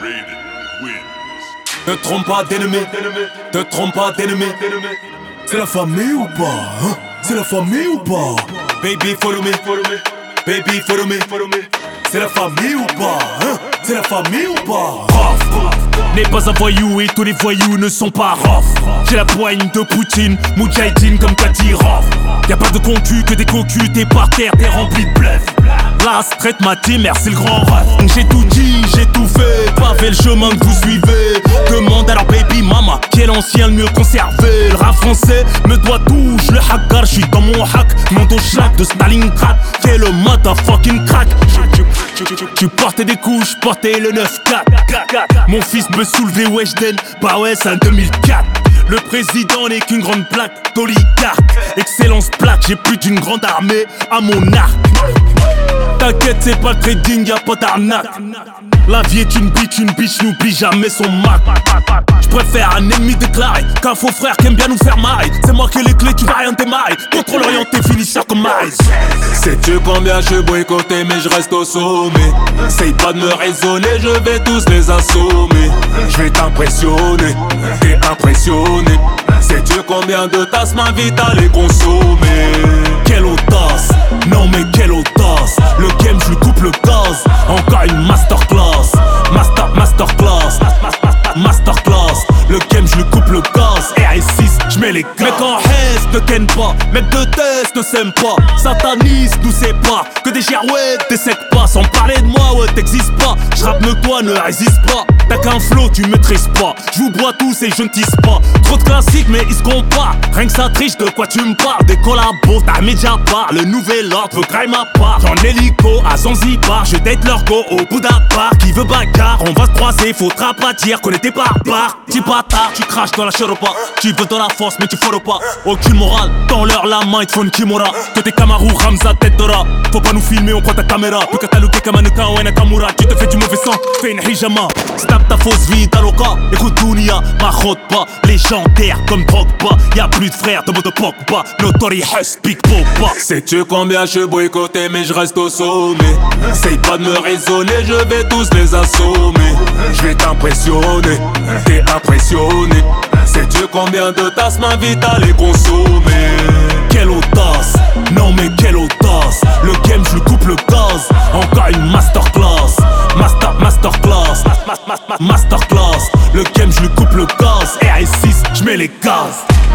Te trompe pas d'ennemi, te trompe pas d'ennemi. C'est la famille ou pas, hein? C'est la famille ou pas? Baby follow me, baby follow me. C'est la famille ou pas, hein? C'est la famille ou pas? N'est pas un voyou et tous les voyous ne sont pas rough. J'ai la poigne de Poutine, Moudjahidine comme Kadyrov. Y'a pas de concu que des cocus, t'es par terre, t'es rempli de bluff. La traite ma team, c'est le grand rap. J'ai tout dit, j'ai tout fait, pavé le chemin que vous suivez. Demande à leur baby mama, qui est l'ancien le mieux conservé. Le rap français me doit tout, je le hackar, j'suis dans mon hack. Monte au shack de Stalingrad, qui est le motherfucking crack. Tu portais des couches, je portais le 9-4. Mon fils me soulevait Weshden, bah ouais c'est un 2004. Le président n'est qu'une grande plaque d'oligarque. Excellence plaque, j'ai plus d'une grande armée à mon arc. T'inquiète c'est pas le trading, y'a pas d'arnaque. La vie est une bitch n'oublie jamais son Mac. J'préfère un ennemi déclaré qu'un faux frère qui aime bien nous faire marrer. C'est moi qui ai les clés, tu vas rien démarrer. Contrôle orienté, finisseur comme Maris. Sais-tu combien je suis boycotté mais je reste au sommet. Essaye pas de me raisonner, je vais tous les assommer. Je vais t'impressionner, t'es impressionné. Sais-tu combien de tasses m'invitent à les consommer? Quelle audace, non mais quelle audace. Le game je lui coupe le gaz. Encore une masterclass. Masterclass. Le game je lui coupe le gaz. RS6 j'mets les gaz. Mec en haisse ne ken pas, mec de test ne s'aime pas. Sataniste nous sépare, que des girouettes t'essèques pas. Sans parler de moi ouais t'existes pas. J'rappe mieux que toi ne résiste pas. T'as qu'un flow tu maîtrises pas. J'vous bois tous et je ne tisse pas. Trop de classiques mais ils se comparent. Rien que ça triche de quoi tu me parles. Des collabos t'as Mediapart. Le nouvel ordre veut graille ma part. J'en hélico à Zanzibar. Je date leur go au Bouddha Park. Qui veut bagarre, on va se croiser. Faudra pas dire qu'on était barbares. Petit bâtard, tu craches dans la cheropa. Tu veux dans la force mais tu follow pas. Aucune morale, dans leur la main ils te font une kimura. Que t'es Kamaru, Ramza, tête d'ora. Faut pas nous filmer, on croit ta caméra. Plus catalogué comme un ou un Nakamura. Tu te fais du mauvais sang, fais une hijama. Snap ta fausse vie d'Aloka. Écoute Dunia, ma rote pas. Légendaire comme Drogba. Y'a plus de frères de mode Pogba. Notori Huss, Big Popa. Sais-tu combien je suis boycotté mais je reste au sommet. Essaye pas de me raisonner, je vais tous les assommer. Je vais t'impressionner, t'es impressionné. Sais-tu combien de tasses m'invitent à les consommer? Quelle audace, non mais quelle audace. Le game je lui coupe le gaz. Encore une masterclass. Masterclass. Le game je lui coupe le gaz. RS6 j'mets les gaz.